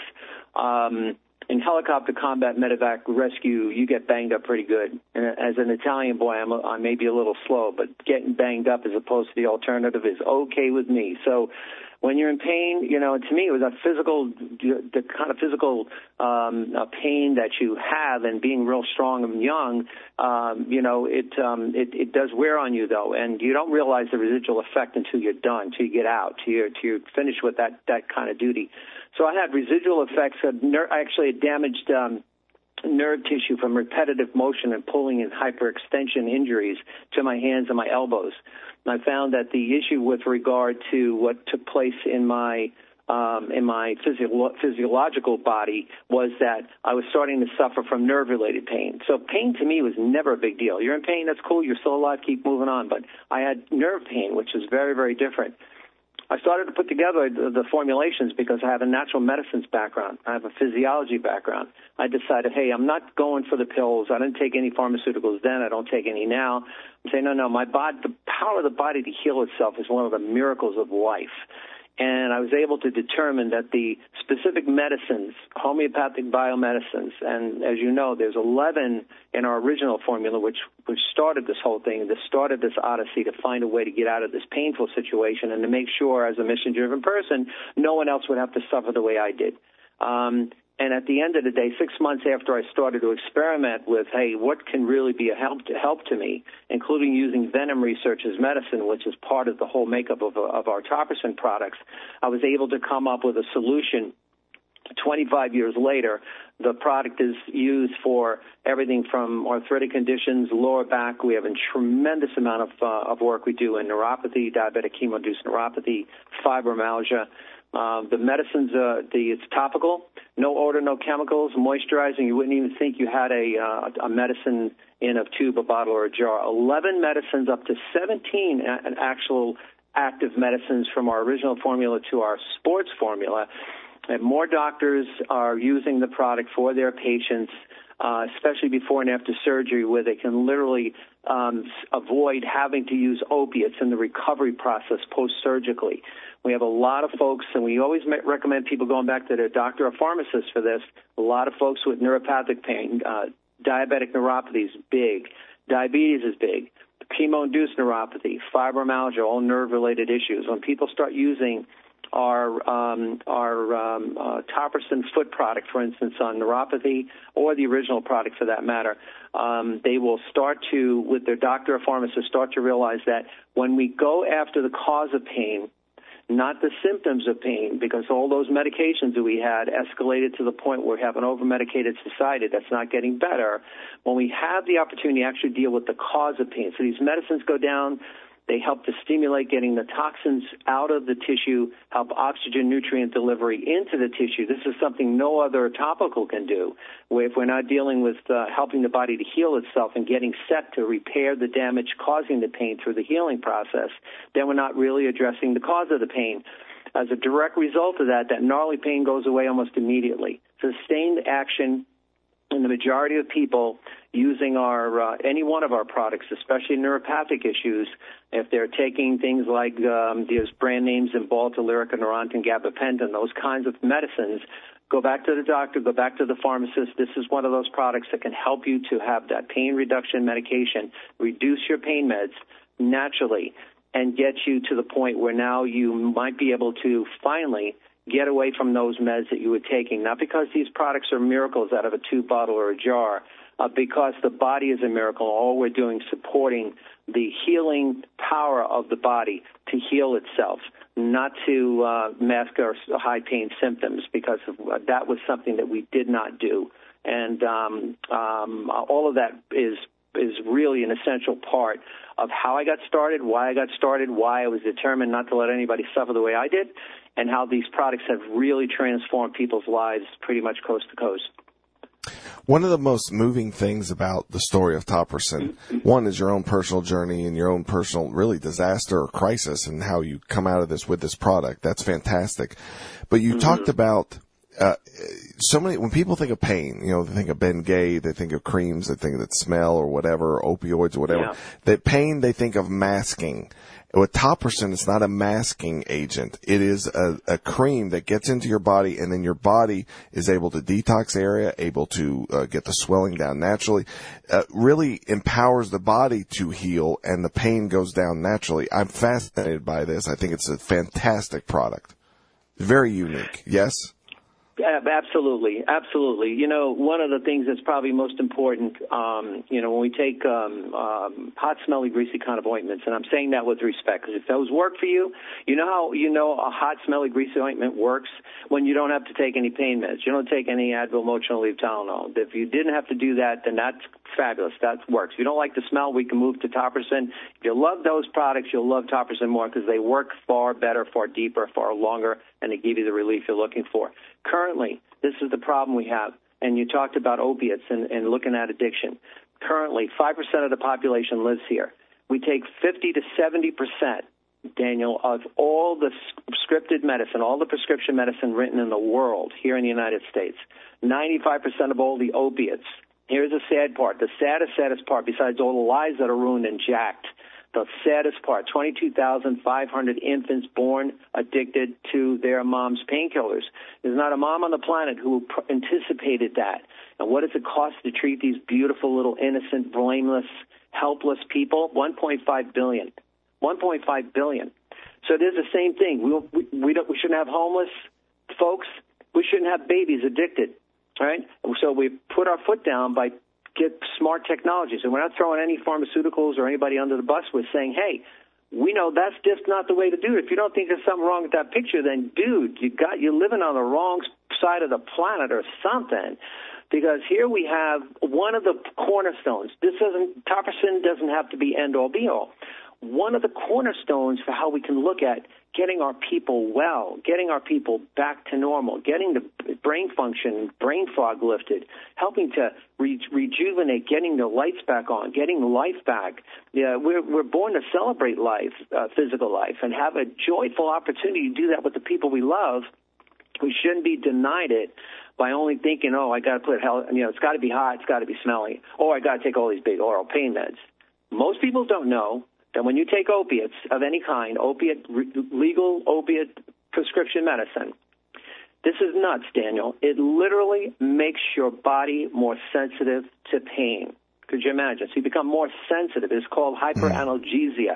um, in helicopter combat medevac rescue, you get banged up pretty good. And as an Italian boy, I'm, a, I may be a little slow, but getting banged up as opposed to the alternative is okay with me. So when you're in pain, you know, and to me it was a physical, the kind of physical um, uh, pain that you have, and being real strong and young, um, you know, it, um, it it does wear on you though, and you don't realize the residual effect until you're done, until you get out, till you're, till you're finished with that that kind of duty. So I had residual effects. Of ner- actually, it damaged um, nerve tissue from repetitive motion and pulling and hyperextension injuries to my hands and my elbows. And I found that the issue with regard to what took place in my um, in my physio- physiological body was that I was starting to suffer from nerve-related pain. So pain to me was never a big deal. You're in pain, that's cool. You're still alive, keep moving on. But I had nerve pain, which is very, very different. I started to put together the, the formulations because I have a natural medicines background. I have a physiology background. I decided, hey, I'm not going for the pills. I didn't take any pharmaceuticals then. I don't take any now. I'm saying, no, no, my body, the power of the body to heal itself is one of the miracles of life. And I was able to determine that the specific medicines, homeopathic biomedicines, and as you know, there's eleven in our original formula, which, which started this whole thing, that started this odyssey to find a way to get out of this painful situation and to make sure, as a mission-driven person, no one else would have to suffer the way I did. Um, and at the end of the day, six months after I started to experiment with, hey, what can really be a help to, help to me, including using venom research as medicine, which is part of the whole makeup of, of our Topricin products, I was able to come up with a solution. twenty-five years later, the product is used for everything from arthritic conditions, lower back. We have a tremendous amount of, uh, of work we do in neuropathy, diabetic chemo-induced neuropathy, fibromyalgia. Uh, the medicines, uh, the, it's topical, no odor, no chemicals, moisturizing. You wouldn't even think you had a, uh, a medicine in a tube, a bottle, or a jar. eleven medicines, up to seventeen a- actual active medicines from our original formula to our sports formula. And more doctors are using the product for their patients, uh, especially before and after surgery, where they can literally um, avoid having to use opiates in the recovery process post-surgically. We have a lot of folks, and we always recommend people going back to their doctor or pharmacist for this, a lot of folks with neuropathic pain, uh, diabetic neuropathy is big, diabetes is big, chemo-induced neuropathy, fibromyalgia, all nerve-related issues. When people start using our um, our um, uh, Topricin foot product, for instance, on neuropathy, or the original product for that matter, um, they will start to, with their doctor or pharmacist, start to realize that when we go after the cause of pain, not the symptoms of pain, because all those medications that we had escalated to the point where we have an over-medicated society that's not getting better. When we have the opportunity to actually deal with the cause of pain, so these medicines go down, they help to stimulate getting the toxins out of the tissue, help oxygen nutrient delivery into the tissue. This is something no other topical can do. Where if we're not dealing with uh, helping the body to heal itself and getting set to repair the damage causing the pain through the healing process, then we're not really addressing the cause of the pain. As a direct result of that, that gnarly pain goes away almost immediately. Sustained action in the majority of people using our uh, any one of our products, especially neuropathic issues, if they're taking things like um, these brand names Cymbalta, Lyrica, Neurontin, Gabapentin, those kinds of medicines, go back to the doctor, go back to the pharmacist. This is one of those products that can help you to have that pain reduction medication, reduce your pain meds naturally, and get you to the point where now you might be able to finally get away from those meds that you were taking, not because these products are miracles out of a tube bottle or a jar, uh, because the body is a miracle. All we're doing is supporting the healing power of the body to heal itself, not to uh, mask our high pain symptoms, because of, uh, that was something that we did not do. And um, um, all of that is is really an essential part of how I got started, why I got started, why I was determined not to let anybody suffer the way I did, and how these products have really transformed people's lives pretty much coast to coast. One of the most moving things about the story of Topricin, one is your own personal journey and your own personal, really, disaster or crisis and how you come out of this with this product. That's fantastic. But you mm-hmm. talked about uh, so many, when people think of pain, you know, they think of Bengay, they think of creams, they think of that smell or whatever, or opioids or whatever. Yeah. That pain, they think of masking. With Topricin, it's not a masking agent. It is a, a cream that gets into your body, and then your body is able to detox the area, able to uh, get the swelling down naturally. Uh, really empowers the body to heal, and the pain goes down naturally. I'm fascinated by this. I think it's a fantastic product. Very unique. Yes? Absolutely, absolutely. You know, one of the things that's probably most important, um, you know, when we take um, um, hot, smelly, greasy kind of ointments, and I'm saying that with respect, because if those work for you, you know how you know a hot, smelly, greasy ointment works when you don't have to take any pain meds. You don't take any Advil, Motrin, Aleve, Tylenol. If you didn't have to do that, then that's fabulous. That works. If you don't like the smell, we can move to Topricin. If you love those products, you'll love Topricin more because they work far better, far deeper, far longer, and they give you the relief you're looking for. Currently, this is the problem we have, and you talked about opiates and, and looking at addiction. Currently, five percent of the population lives here. We take fifty to seventy percent, Daniel, of all the scripted medicine, all the prescription medicine written in the world here in the United States, ninety-five percent of all the opiates. Here's the sad part, the saddest, saddest part, besides all the lives that are ruined and jacked. The saddest part, twenty-two thousand five hundred infants born addicted to their mom's painkillers. There's not a mom on the planet who anticipated that. And what does it cost to treat these beautiful little innocent, blameless, helpless people? one point five billion dollars. one point five billion dollars. So there's the same thing. We, we, we, don't, we shouldn't have homeless folks. We shouldn't have babies addicted. All right? So we put our foot down by get smart technologies. And we're not throwing any pharmaceuticals or anybody under the bus. We're saying, hey, we know that's just not the way to do it. If you don't think there's something wrong with that picture, then, dude, you got, you're living on the wrong side of the planet or something. Because here we have one of the cornerstones. This doesn't, Topricin doesn't have to be end-all, be-all. One of the cornerstones for how we can look at getting our people well, getting our people back to normal, getting the brain function, brain fog lifted, helping to re- rejuvenate, getting the lights back on, getting life back. Yeah, we're, we're born to celebrate life, uh, physical life, and have a joyful opportunity to do that with the people we love. We shouldn't be denied it by only thinking, oh, I got to put hell, you know, it's got to be hot, it's got to be smelly, or I got to take all these big oral pain meds. Most people don't know that when you take opiates of any kind, opiate, legal opiate prescription medicine, this is nuts, Daniel. It literally makes your body more sensitive to pain. Could you imagine? So you become more sensitive. It's called hyperanalgesia.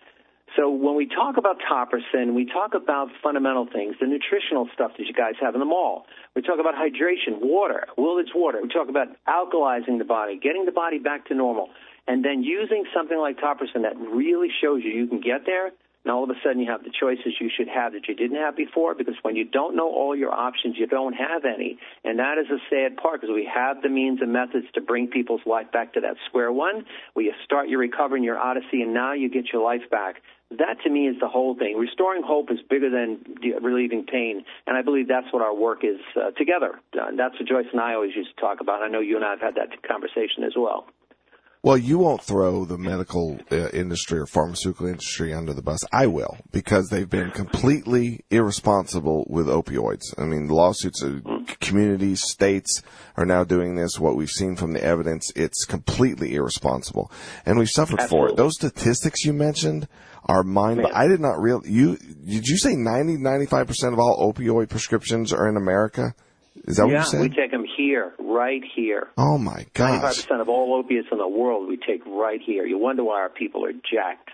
So when we talk about Topricin, we talk about fundamental things, the nutritional stuff that you guys have in the mall. We talk about hydration, water, Willard's water. We talk about alkalizing the body, getting the body back to normal. And then using something like Topricin that really shows you you can get there, and all of a sudden you have the choices you should have that you didn't have before, because when you don't know all your options, you don't have any. And that is a sad part, because we have the means and methods to bring people's life back to that square one, where you start your recovery and your odyssey, and now you get your life back. That, to me, is the whole thing. Restoring hope is bigger than relieving pain, and I believe that's what our work is uh, together. Uh, that's what Joyce and I always used to talk about. I know you and I have had that conversation as well. Well, you won't throw the medical uh, industry or pharmaceutical industry under the bus. I will, because they've been completely irresponsible with opioids. I mean, lawsuits are communities, states are now doing this. What we've seen from the evidence, it's completely irresponsible. And we've suffered Absolutely. for it. Those statistics you mentioned are mind. Man. I did not real. You did you say ninety, ninety-five percent of all opioid prescriptions are in America? Is that yeah, what you said? we take them here, right here. Oh my gosh! ninety-five percent of all opiates in the world we take right here. You wonder why our people are jacked.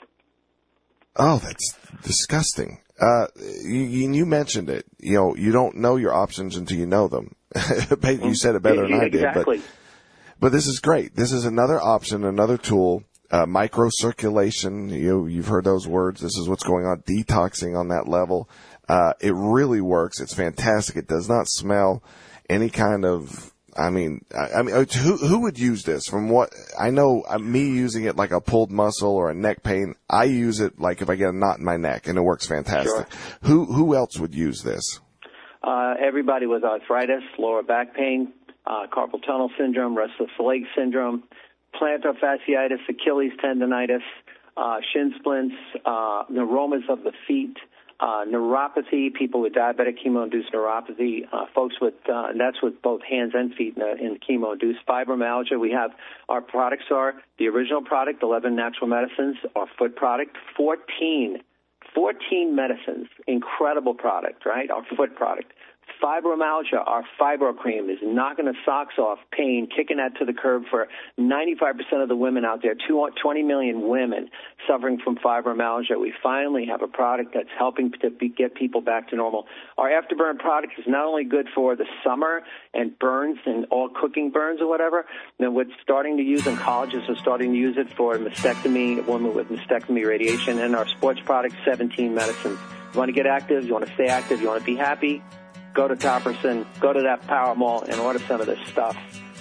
Oh, that's disgusting. Uh, you, you mentioned it. You know, you don't know your options until you know them. You said it better than I did. Exactly. But, but this is great. This is another option, another tool. Uh, microcirculation, you, you've heard those words. This is what's going on. Detoxing on that level. Uh, it really works. It's fantastic. It does not smell any kind of, I mean, I, I mean, who, who would use this? From what I know, uh, me using it like a pulled muscle or a neck pain, I use it like if I get a knot in my neck, and it works fantastic. Sure. Who, who else would use this? Uh, everybody with arthritis, lower back pain, uh, carpal tunnel syndrome, restless leg syndrome, plantar fasciitis, Achilles tendonitis, uh, shin splints, uh, neuromas of the feet, uh, neuropathy, people with diabetic chemo-induced neuropathy, uh, folks with, uh, and that's with both hands and feet in, in chemo-induced fibromyalgia. We have, our products are the original product, eleven natural medicines, our foot product, fourteen, fourteen medicines, incredible product, right? Our foot product. Fibromyalgia, our fibro cream, is knocking the socks off pain, kicking that to the curb for ninety-five percent of the women out there, twenty million women suffering from fibromyalgia. We finally have a product that's helping to be, get people back to normal. Our Afterburn product is not only good for the summer and burns and all cooking burns or whatever, then we're starting to use, oncologists are starting to use it for mastectomy, a woman with mastectomy radiation, and our sports product, seventeen medicines. You want to get active, you want to stay active, you want to be happy, go to Topperson, go to that Power Mall, and order some of this stuff.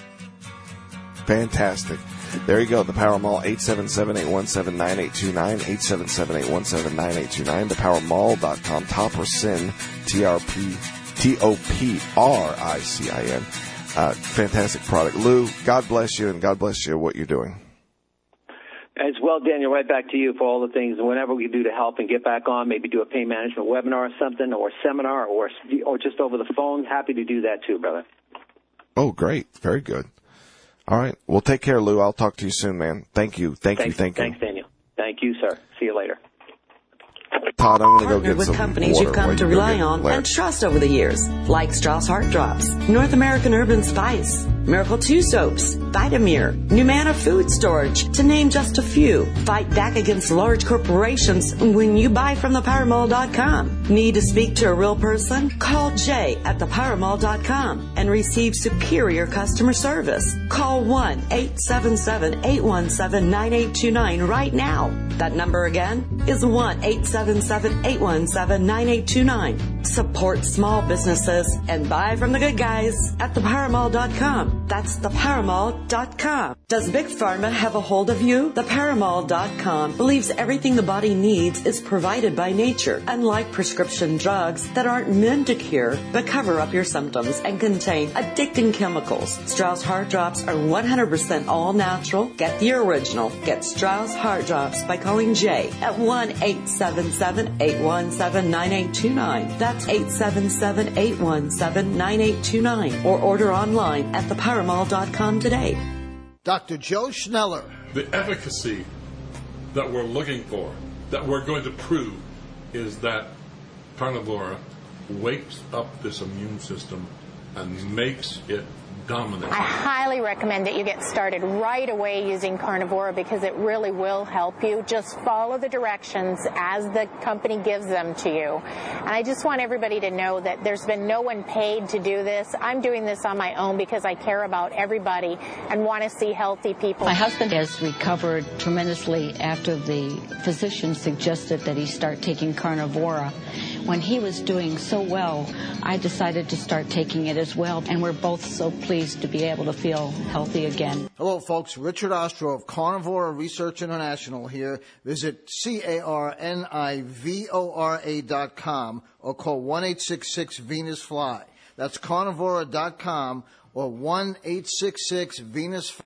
Fantastic. There you go, the Power Mall, eight seven seven, eight one seven, nine eight two nine, eight seven seven, eight one seven, nine eight two nine, the power mall dot com, Topperson, T R P, T O P R I C I N. Uh, fantastic product. Lou, God bless you, and God bless you what you're doing. As well, Daniel, right back to you for all the things, whatever we can do to help and get back on, maybe do a pain management webinar or something, or a seminar, or or just over the phone. Happy to do that too, brother. Oh, great. Very good. All right. Well, take care, Lou. I'll talk to you soon, man. Thank you. Thank thanks, you. Thank you. Thanks, Daniel. Thank you, sir. See you later. Todd, I'm going to go Partnered get with some companies water you've come while to you go rely get on Larry. and trust over the years, like Strauss Heart Drops, North American Herb and Spice, Miracle two Soaps, Vitamir, Numana Food Storage, to name just a few. Fight back against large corporations when you buy from the power mall dot com. Need to speak to a real person? Call Jay at the power mall dot com and receive superior customer service. Call one eight seven seven, eight one seven, nine eight two nine right now. That number again is one eight seven seven, eight one seven, nine eight two nine. Support small businesses and buy from the good guys at the power mall dot com. That's the power mall dot com. Does Big Pharma have a hold of you? the power mall dot com believes everything the body needs is provided by nature, unlike prescription drugs that aren't meant to cure but cover up your symptoms and contain addicting chemicals. Strauss Heart Drops are one hundred percent all natural. Get the original. Get Strauss Heart Drops by calling Jay at one eight seven seven, eight one seven, nine eight two nine. That's eight seven seven, eight one seven, nine eight two nine. Or order online at the power mall dot com today. Doctor Joe Schneller. The efficacy that we're looking for, that we're going to prove, is that Carnivora wakes up this immune system and makes it dominant. I highly recommend that you get started right away using Carnivora because it really will help you. Just follow the directions as the company gives them to you. And I just want everybody to know that there's been no one paid to do this. I'm doing this on my own because I care about everybody and want to see healthy people. My husband has recovered tremendously after the physician suggested that he start taking Carnivora. When he was doing so well, I decided to start taking it as well, and we're both so pleased to be able to feel healthy again. Hello, folks. Richard Ostro of Carnivora Research International here. Visit C A R N I V O R A dot com or call one eight six six Venus Fly. That's carnivora dot com or one eight six six Venus Fly.